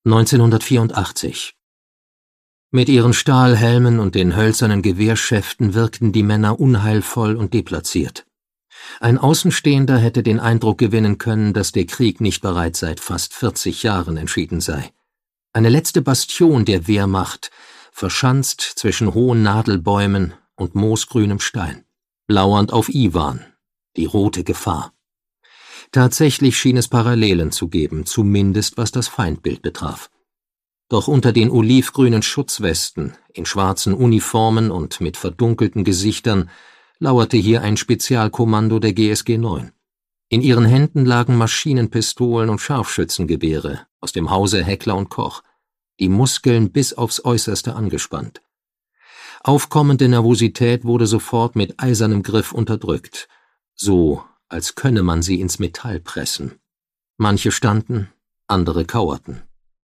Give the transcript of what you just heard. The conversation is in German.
1984. Mit ihren Stahlhelmen und den hölzernen Gewehrschäften wirkten die Männer unheilvoll und deplatziert. Ein Außenstehender hätte den Eindruck gewinnen können, dass der Krieg nicht bereits seit fast 40 Jahren entschieden sei. Eine letzte Bastion der Wehrmacht, verschanzt zwischen hohen Nadelbäumen und moosgrünem Stein, lauernd auf Iwan, die rote Gefahr. Tatsächlich schien es Parallelen zu geben, zumindest was das Feindbild betraf. Doch unter den olivgrünen Schutzwesten, in schwarzen Uniformen und mit verdunkelten Gesichtern lauerte hier ein Spezialkommando der GSG 9. In ihren Händen lagen Maschinenpistolen und Scharfschützengewehre aus dem Hause Heckler und Koch, die Muskeln bis aufs Äußerste angespannt. Aufkommende Nervosität wurde sofort mit eisernem Griff unterdrückt, so als könne man sie ins Metall pressen. Manche standen, andere kauerten.